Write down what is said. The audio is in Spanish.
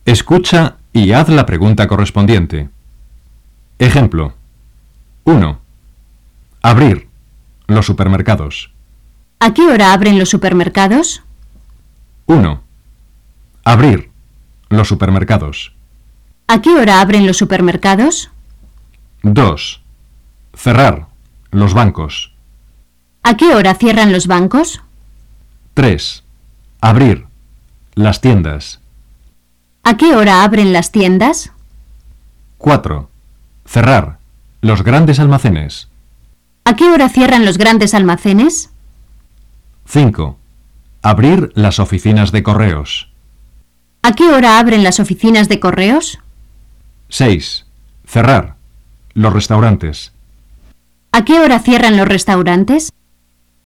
Escucha y haz la pregunta correspondiente. Ejemplo. 1. Abrir. Los supermercados. ¿A qué hora abren los supermercados? 1. Abrir. Los supermercados. ¿A qué hora abren los supermercados? 2. Cerrar. Los bancos. ¿A qué hora cierran los bancos? 3. Abrir. Las tiendas. ¿A qué hora abren las tiendas? 4. Cerrar. Los grandes almacenes. ¿A qué hora cierran los grandes almacenes? 5. Abrir las oficinas de correos. ¿A qué hora abren las oficinas de correos? 6. Cerrar. Los restaurantes. ¿A qué hora cierran los restaurantes?